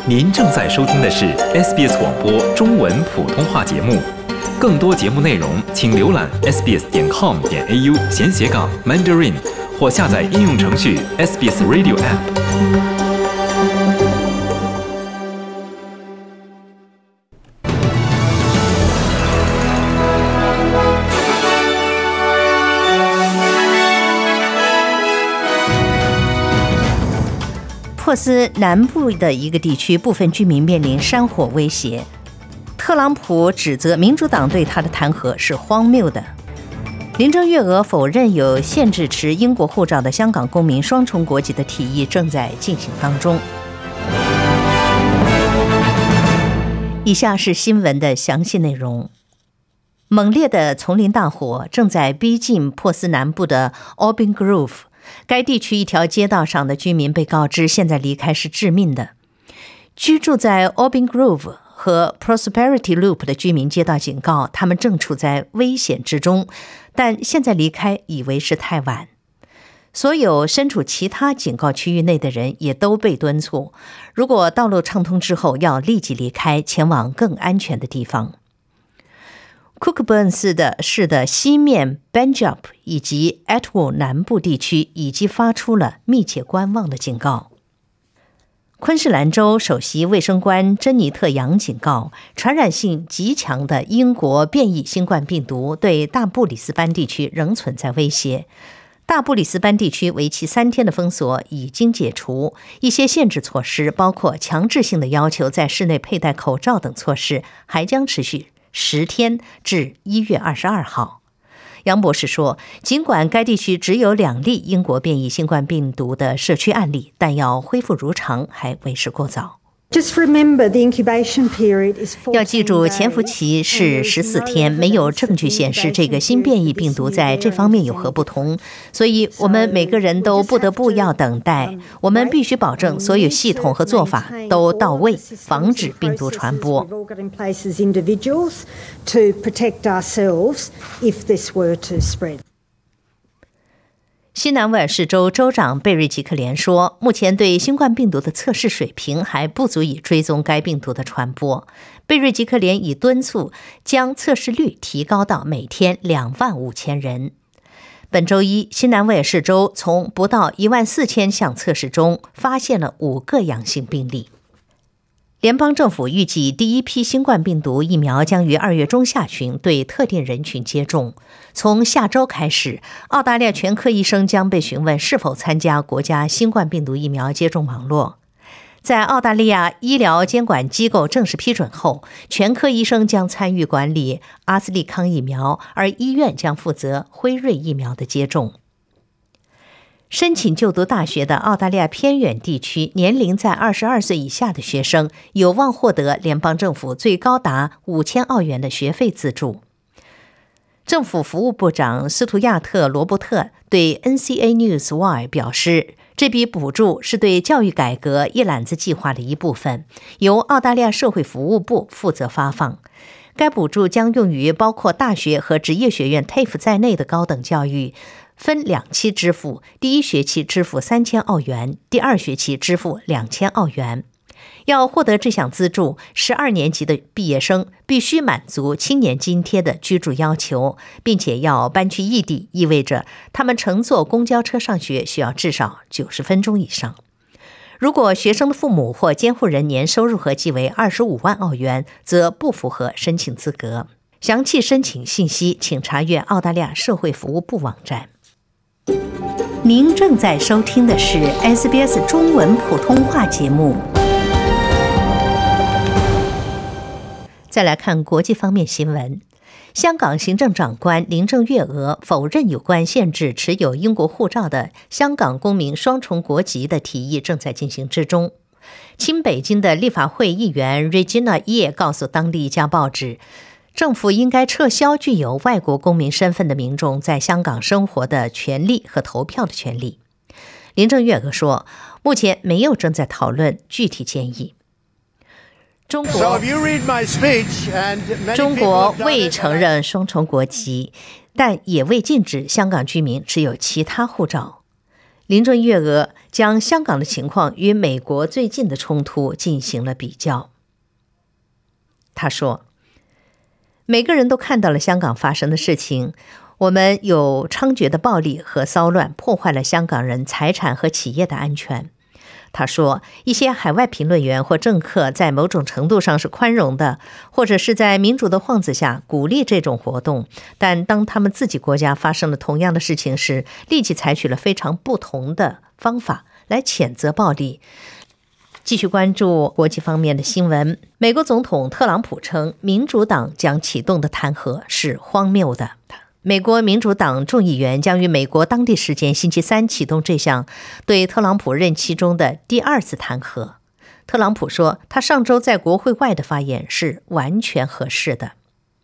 您正在收听的是 SBS 广播中文普通话节目。更多节目内容，请浏览 sbs.com.au/Mandarin 或下载应用程序 SBS Radio App。 珀斯南部的一个地区，部分居民面临山火威胁。特朗普指责民主党对他的弹劾是荒谬的。林郑月娥否认有限制持英国护照的香港公民双重国籍的提议正在进行当中。以下是新闻的详细内容。猛烈的丛林大火正在逼近珀斯南部的 Albin Grove。该地区一条街道上的居民被告知，现在离开是致命的。居住在 Albin Grove 和 Prosperity Loop 的居民接到警告，他们正处在危险之中，但现在离开以为是太晚。所有身处其他警告区域内的人也都被敦促，如果道路畅通之后，要立即离开，前往更安全的地方。Cookburn 市的西面 Benjup 以及 Atwell 南部地区已经发出了密切观望的警告。昆士兰州首席卫生官珍妮特·杨警告，传染性极强的英国变异新冠病毒对大布里斯班地区仍存在威胁。大布里斯班地区为期3天的封锁已经解除，一些限制措施，包括强制性的要求在室内佩戴口罩等措施，还将持续10天至1月22号。杨博士说，尽管该地区只有2例英国变异新冠病毒的社区案例，但要恢复如常还为时过早。要记住，潜伏期是14天，没有证据显示这个新变异病毒在这方面有何不同，所以我们每个人都不得不要等待。我们必须保证所有系统和做法都到位，防止病毒传播。西南威尔士州州长贝瑞吉克连说，目前对新冠病毒的测试水平还不足以追踪该病毒的传播。贝瑞吉克连已敦促将测试率提高到每天25000人。本周一，西南威尔士州从不到14000项测试中发现了5个阳性病例。联邦政府预计第一批新冠病毒疫苗将于2月中下旬对特定人群接种。从下周开始，澳大利亚全科医生将被询问是否参加国家新冠病毒疫苗接种网络。在澳大利亚医疗监管机构正式批准后，全科医生将参与管理阿斯利康疫苗，而医院将负责辉瑞疫苗的接种。申请就读大学的澳大利亚偏远地区年龄在22岁以下的学生有望获得联邦政府最高达5000澳元的学费资助。政府服务部长斯图亚特·罗伯特对 NCA News Y 表示，这笔补助是对教育改革一揽子计划的一部分，由澳大利亚社会服务部负责发放。该补助将用于包括大学和职业学院 TAFE 在内的高等教育，分2期支付，第1学期支付3000澳元，第2学期支付2000澳元。要获得这项资助，12年级的毕业生必须满足青年津贴的居住要求，并且要搬去异地，意味着他们乘坐公交车上学需要至少90分钟以上。如果学生的父母或监护人年收入合计为25万澳元，则不符合申请资格。详细申请信息请查阅澳大利亚社会服务部网站。您正在收听的是 SBS 中文普通话节目。再来看国际方面新闻。香港行政长官林郑月娥否认有关限制持有英国护照的香港公民双重国籍的提议正在进行之中。亲北京的立法会议员 Regina Ye 告诉当地一家报纸，政府应该撤销具有外国公民身份的民众在香港生活的权利和投票的权利。林郑月娥说，目前没有正在讨论具体建议。中国未承认双重国籍，但也未禁止香港居民持有其他护照。林郑月娥将香港的情况与美国最近的冲突进行了比较。他说，每个人都看到了香港发生的事情，我们有猖獗的暴力和骚乱，破坏了香港人财产和企业的安全。他说，一些海外评论员或政客在某种程度上是宽容的，或者是在民主的幌子下鼓励这种活动，但当他们自己国家发生了同样的事情时，立即采取了非常不同的方法来谴责暴力。继续关注国际方面的新闻，美国总统特朗普称，民主党将启动的弹劾是荒谬的。美国民主党众议员将于美国当地时间星期三启动这项对特朗普任期中的第2次弹劾。特朗普说，他上周在国会外的发言是完全合适的。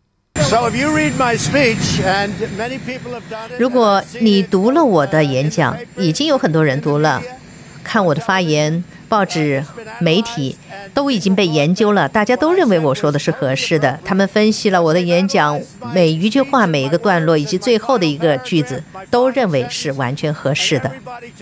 如果你读了我的演讲，已经有很多人读了，看我的发言，报纸、媒体都已经被研究了，大家都认为我说的是合适的。他们分析了我的演讲每一句话、每一个段落以及最后的一个句子，都认为是完全合适的。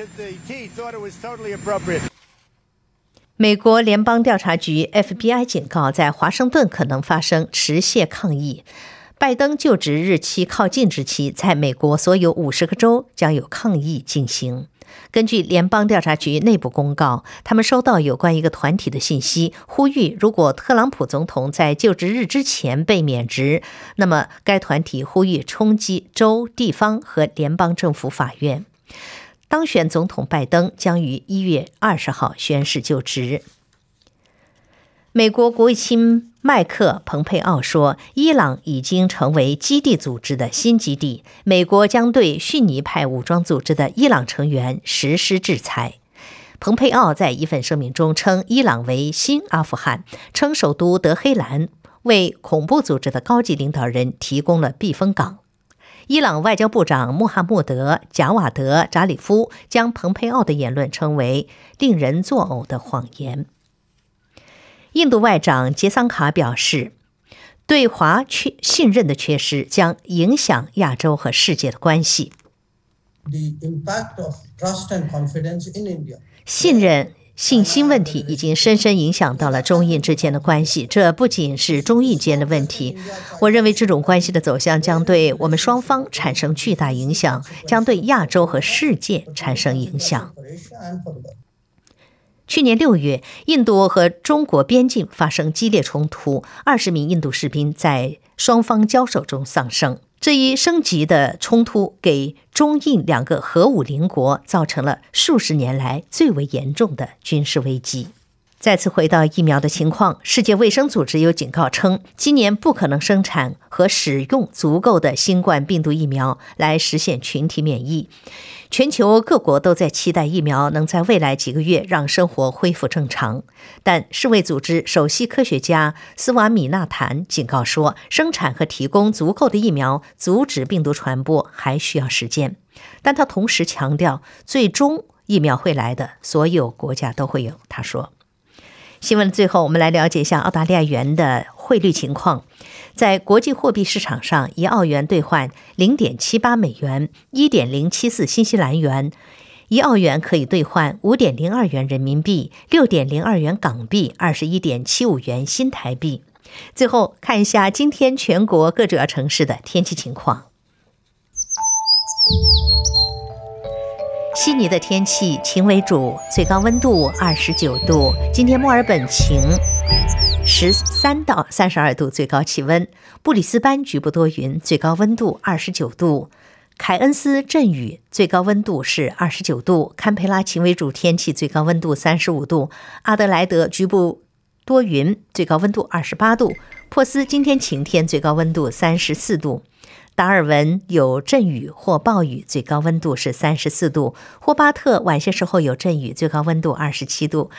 美国联邦调查局 FBI 警告，在华盛顿可能发生持械抗议。拜登就职日期靠近之期，在美国所有50个州将有抗议进行。根据联邦调查局内部公告，他们收到有关一个团体的信息，呼吁如果特朗普总统在就职日之前被免职，那么该团体呼吁冲击州、地方和联邦政府法院。当选总统拜登将于1月20号宣誓就职。美国国务卿麦克·蓬佩奥说，伊朗已经成为基地组织的新基地，美国将对逊尼派武装组织的伊朗成员实施制裁。蓬佩奥在一份声明中称伊朗为新阿富汗，称首都德黑兰为恐怖组织的高级领导人提供了避风港。伊朗外交部长穆罕默德·贾瓦德·扎里夫将蓬佩奥的言论称为令人作呕的谎言。印度外长杰桑卡表示，对华信任的缺失将影响亚洲和世界的关系。信任、信心问题已经深深影响到了中印之间的关系，这不仅是中印间的问题。我认为这种关系的走向将对我们双方产生巨大影响，将对亚洲和世界产生影响。去年6月，印度和中国边境发生激烈冲突，20名印度士兵在双方交手中丧生。这一升级的冲突给中印2个核武邻国造成了数十年来最为严重的军事危机。再次回到疫苗的情况，世界卫生组织有警告称，今年不可能生产和使用足够的新冠病毒疫苗来实现群体免疫。全球各国都在期待疫苗能在未来几个月让生活恢复正常，但世卫组织首席科学家斯瓦米纳坦警告说，生产和提供足够的疫苗阻止病毒传播还需要时间。但他同时强调，最终疫苗会来的，所有国家都会有。他说。新闻的最后，我们来了解一下澳大利亚元的汇率情况。在国际货币市场上，1澳元兑换0.78美元 1.074 新西兰元，1澳元可以兑换5.02元人民币 6.02元港币 21.75元新台币。最后看一下今天全国各主要城市的天气情况。悉尼的天气晴为主，最高温度29度。今天墨尔本晴，13到32度最高气温。布里斯班局部多云，最高温度29度。凯恩斯阵雨，最高温度是29度。堪培拉晴为主天气，最高温度35度。阿德莱德局部多云，最高温度28度。珀斯今天晴天，最高温度34度。达尔文有阵雨或暴雨，最高温度是34度。霍巴特晚些时候有阵雨，最高温度27度。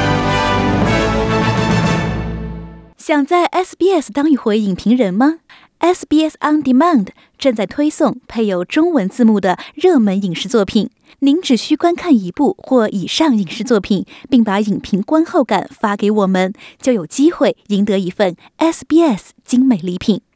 想在 SBS 当一回影评人吗 SBS On Demand 正在推送配有中文字幕的热门影视作品。您只需观看一部或以上影视作品，并把影评观后感发给我们，就有机会赢得一份 SBS 精美礼品。